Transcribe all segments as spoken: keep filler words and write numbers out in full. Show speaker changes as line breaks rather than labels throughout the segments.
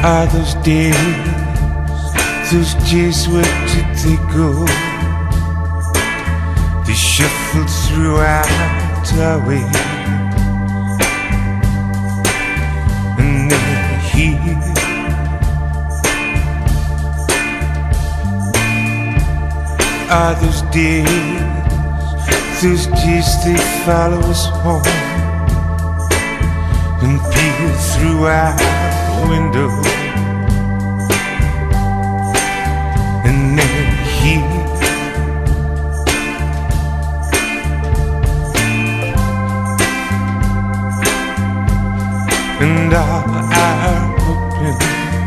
are those days, those days, where did they go? They shuffled throughout our way, and they're here. Are those days, those days they follow us home and peer through our window, and they're here. And all our hoping,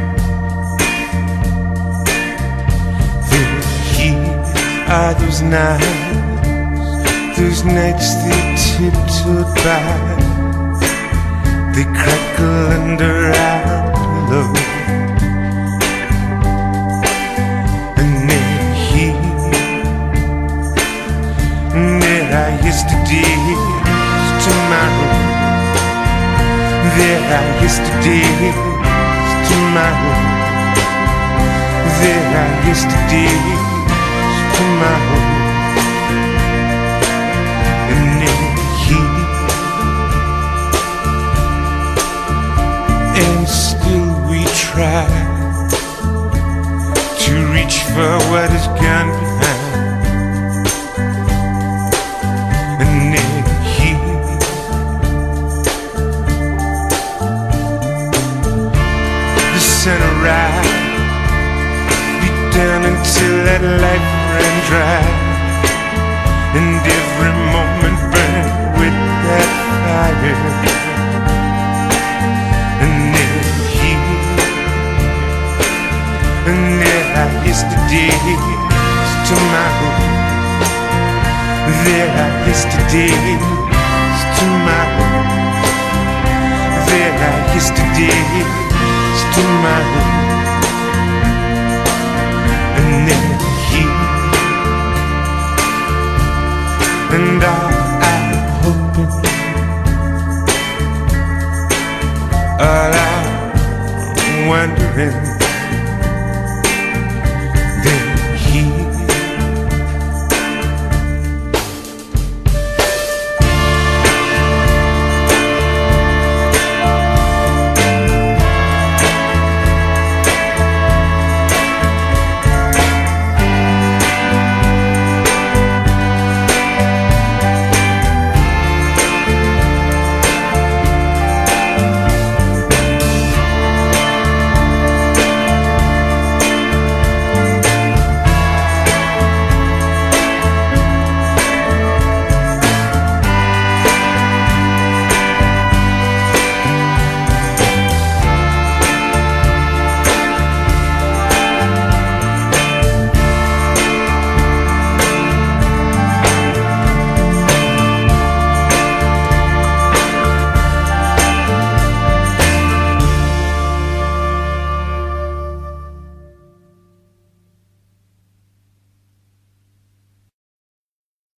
they're here. Are those nights, those nights they tiptoed by, they crackle under our pillow, and they're here. And there are yesterdays, tomorrow. There are yesterdays, tomorrow. There are yesterdays, tomorrow. And they're here. And still we try to reach for what is gone behind. And they're here. The sun arise, beat down until that light ran dry, and every moment burned with that fire. And there are yesterdays, tomorrow. There are yesterdays, tomorrow. There are yesterdays, tomorrow. And they're here. And all I'm hoping, all I'm wondering,